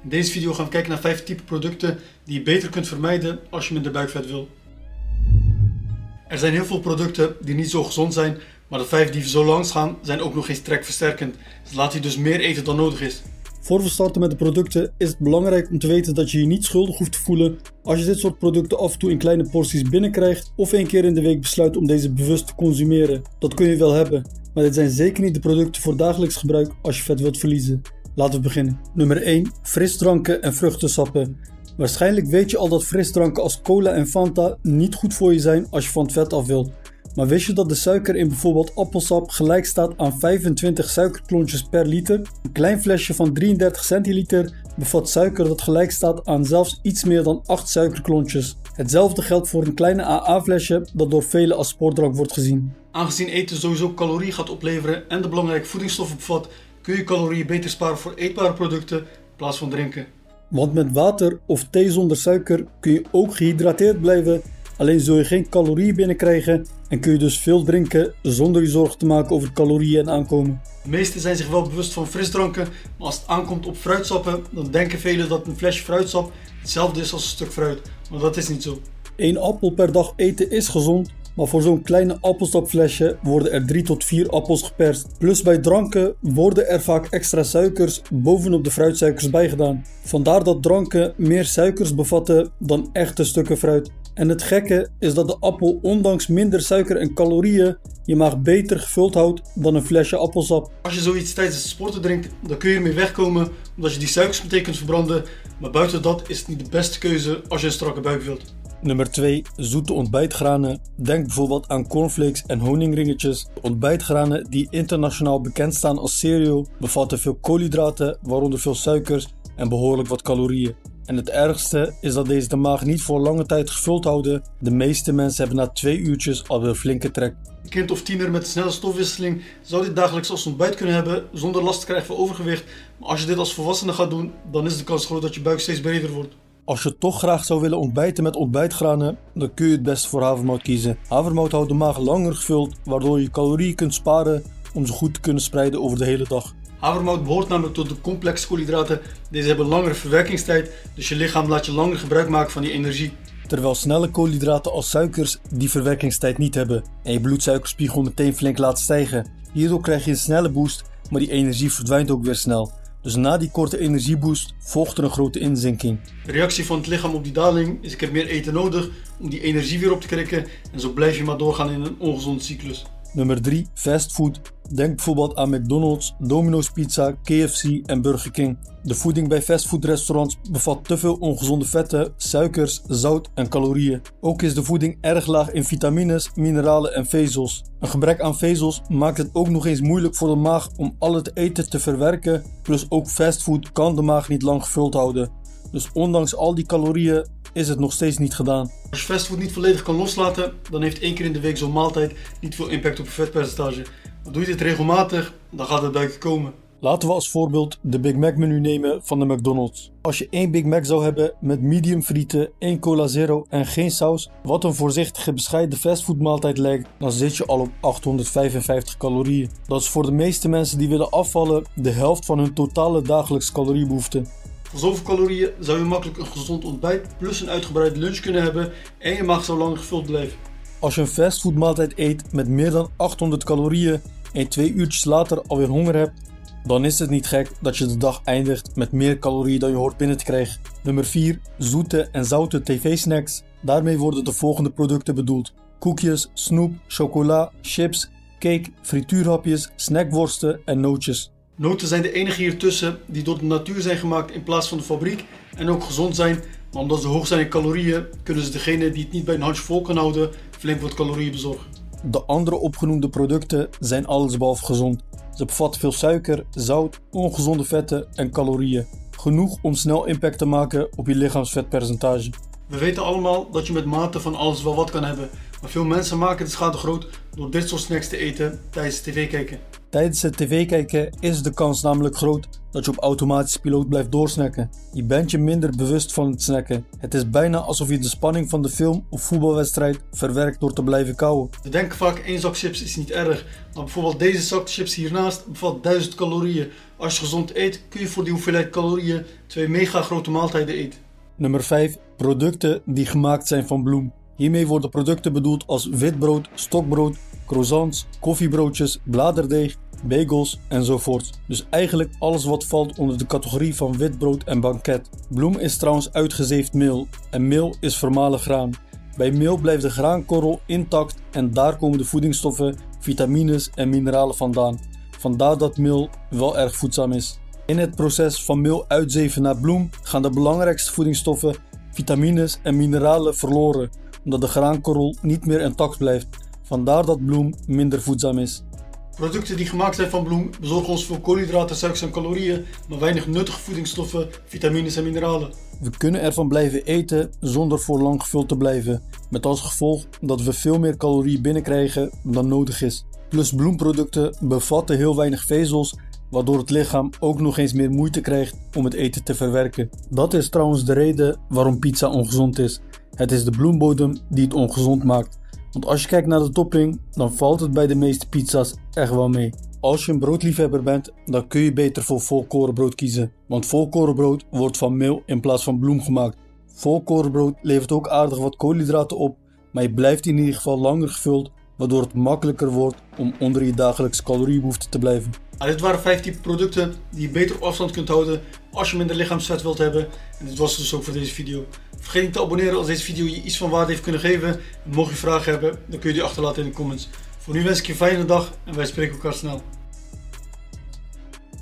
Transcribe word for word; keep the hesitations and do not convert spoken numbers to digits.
In deze video gaan we kijken naar vijf typen producten die je beter kunt vermijden als je minder buikvet wil. Er zijn heel veel producten die niet zo gezond zijn, maar de vijf die we zo langs gaan zijn ook nog eens trekversterkend. Dus laat je dus meer eten dan nodig is. Voor we starten met de producten is het belangrijk om te weten dat je je niet schuldig hoeft te voelen als je dit soort producten af en toe in kleine porties binnenkrijgt of één keer in de week besluit om deze bewust te consumeren. Dat kun je wel hebben, maar dit zijn zeker niet de producten voor dagelijks gebruik als je vet wilt verliezen. Laten we beginnen. Nummer één. Frisdranken en vruchtensappen. Waarschijnlijk weet je al dat frisdranken als cola en Fanta niet goed voor je zijn als je van het vet af wilt. Maar wist je dat de suiker in bijvoorbeeld appelsap gelijk staat aan vijfentwintig suikerklontjes per liter? Een klein flesje van drieëndertig centiliter bevat suiker dat gelijk staat aan zelfs iets meer dan acht suikerklontjes. Hetzelfde geldt voor een kleine A A flesje dat door velen als sportdrank wordt gezien. Aangezien eten sowieso calorieën gaat opleveren en de belangrijke voedingsstoffen bevat, kun je calorieën beter sparen voor eetbare producten in plaats van drinken. Want met water of thee zonder suiker kun je ook gehydrateerd blijven, alleen zul je geen calorieën binnenkrijgen en kun je dus veel drinken zonder je zorgen te maken over calorieën en aankomen. De meesten zijn zich wel bewust van frisdranken, maar als het aankomt op fruitsappen, dan denken velen dat een flesje fruitsap hetzelfde is als een stuk fruit, maar dat is niet zo. Eén appel per dag eten is gezond, maar voor zo'n kleine appelsapflesje worden er drie tot vier appels geperst. Plus bij dranken worden er vaak extra suikers bovenop de fruitsuikers bijgedaan. Vandaar dat dranken meer suikers bevatten dan echte stukken fruit. En het gekke is dat de appel ondanks minder suiker en calorieën je maag beter gevuld houdt dan een flesje appelsap. Als je zoiets tijdens het sporten drinkt, dan kun je ermee wegkomen omdat je die suikers meteen kunt verbranden. Maar buiten dat is het niet de beste keuze als je een strakke buik wilt. Nummer twee. Zoete ontbijtgranen. Denk bijvoorbeeld aan cornflakes en honingringetjes. Ontbijtgranen die internationaal bekend staan als cereal bevatten veel koolhydraten, waaronder veel suikers en behoorlijk wat calorieën. En het ergste is dat deze de maag niet voor lange tijd gevuld houden. De meeste mensen hebben na twee uurtjes alweer een flinke trek. Een kind of tiener met een snelle stofwisseling zou dit dagelijks als ontbijt kunnen hebben zonder last te krijgen van overgewicht. Maar als je dit als volwassene gaat doen, dan is de kans groot dat je buik steeds breder wordt. Als je toch graag zou willen ontbijten met ontbijtgranen, dan kun je het beste voor havermout kiezen. Havermout houdt de maag langer gevuld, waardoor je calorieën kunt sparen om ze goed te kunnen spreiden over de hele dag. Havermout behoort namelijk tot de complexe koolhydraten. Deze hebben langere verwerkingstijd, dus je lichaam laat je langer gebruik maken van die energie. Terwijl snelle koolhydraten als suikers die verwerkingstijd niet hebben en je bloedsuikerspiegel meteen flink laat stijgen. Hierdoor krijg je een snelle boost, maar die energie verdwijnt ook weer snel. Dus na die korte energieboost volgt er een grote inzinking. De reactie van het lichaam op die daling is: ik heb meer eten nodig om die energie weer op te krikken en zo blijf je maar doorgaan in een ongezonde cyclus. Nummer drie. Fastfood. Denk bijvoorbeeld aan McDonald's, Domino's Pizza, K F C en Burger King. De voeding bij fastfoodrestaurants bevat te veel ongezonde vetten, suikers, zout en calorieën. Ook is de voeding erg laag in vitamines, mineralen en vezels. Een gebrek aan vezels maakt het ook nog eens moeilijk voor de maag om al het eten te verwerken. Plus ook fastfood kan de maag niet lang gevuld houden. Dus ondanks al die calorieën is het nog steeds niet gedaan. Als je fastfood niet volledig kan loslaten, dan heeft één keer in de week zo'n maaltijd niet veel impact op je vetpercentage. Maar doe je dit regelmatig, dan gaat het buikje komen. Laten we als voorbeeld de Big Mac menu nemen van de McDonald's. Als je één Big Mac zou hebben met medium frieten, één cola zero en geen saus, wat een voorzichtige bescheiden fastfoodmaaltijd lijkt, dan zit je al op achthonderdvijfenvijftig calorieën. Dat is voor de meeste mensen die willen afvallen de helft van hun totale dagelijkse caloriebehoefte. Voor zoveel calorieën zou je makkelijk een gezond ontbijt plus een uitgebreide lunch kunnen hebben en je maag zou langer gevuld blijven. Als je een fastfoodmaaltijd eet met meer dan achthonderd calorieën en je twee uurtjes later alweer honger hebt, dan is het niet gek dat je de dag eindigt met meer calorieën dan je hoort binnen te krijgen. Nummer vier. Zoete en zoute tv-snacks. Daarmee worden de volgende producten bedoeld: koekjes, snoep, chocola, chips, cake, frituurhapjes, snackworsten en nootjes. Noten zijn de enige hiertussen die door de natuur zijn gemaakt in plaats van de fabriek en ook gezond zijn, maar omdat ze hoog zijn in calorieën kunnen ze degene die het niet bij een handje vol kan houden flink wat calorieën bezorgen. De andere opgenoemde producten zijn allesbehalve gezond. Ze bevatten veel suiker, zout, ongezonde vetten en calorieën. Genoeg om snel impact te maken op je lichaamsvetpercentage. We weten allemaal dat je met mate van alles wel wat kan hebben, maar veel mensen maken de schade groot door dit soort snacks te eten tijdens tv kijken. Tijdens het tv kijken is de kans namelijk groot dat je op automatische piloot blijft doorsnacken. Je bent je minder bewust van het snacken. Het is bijna alsof je de spanning van de film of voetbalwedstrijd verwerkt door te blijven kauwen. We denken vaak één zak chips is niet erg, maar bijvoorbeeld deze zak chips hiernaast bevat duizend calorieën. Als je gezond eet kun je voor die hoeveelheid calorieën twee mega grote maaltijden eten. Nummer vijf. Producten die gemaakt zijn van bloem. Hiermee worden producten bedoeld als witbrood, stokbrood, croissants, koffiebroodjes, bladerdeeg, bagels enzovoort. Dus eigenlijk alles wat valt onder de categorie van witbrood en banket. Bloem is trouwens uitgezeefd meel en meel is vermalen graan. Bij meel blijft de graankorrel intact en daar komen de voedingsstoffen, vitamines en mineralen vandaan. Vandaar dat meel wel erg voedzaam is. In het proces van meel uitzeven naar bloem gaan de belangrijkste voedingsstoffen, vitamines en mineralen verloren, omdat de graankorrel niet meer intact blijft. Vandaar dat bloem minder voedzaam is. Producten die gemaakt zijn van bloem bezorgen ons veel koolhydraten, suikers en calorieën, maar weinig nuttige voedingsstoffen, vitamines en mineralen. We kunnen ervan blijven eten zonder voor lang gevuld te blijven, met als gevolg dat we veel meer calorieën binnenkrijgen dan nodig is. Plus bloemproducten bevatten heel weinig vezels, waardoor het lichaam ook nog eens meer moeite krijgt om het eten te verwerken. Dat is trouwens de reden waarom pizza ongezond is. Het is de bloembodem die het ongezond maakt. Want als je kijkt naar de topping, dan valt het bij de meeste pizza's echt wel mee. Als je een broodliefhebber bent, dan kun je beter voor volkorenbrood kiezen. Want volkorenbrood wordt van meel in plaats van bloem gemaakt. Volkorenbrood levert ook aardig wat koolhydraten op, maar je blijft in ieder geval langer gevuld, waardoor het makkelijker wordt om onder je dagelijkse caloriebehoefte te blijven. Nou, dit waren vijf typen producten die je beter op afstand kunt houden als je minder lichaamsvet wilt hebben. En dit was het dus ook voor deze video. Vergeet niet te abonneren als deze video je iets van waarde heeft kunnen geven. En mocht je vragen hebben, dan kun je die achterlaten in de comments. Voor nu wens ik je een fijne dag en wij spreken elkaar snel.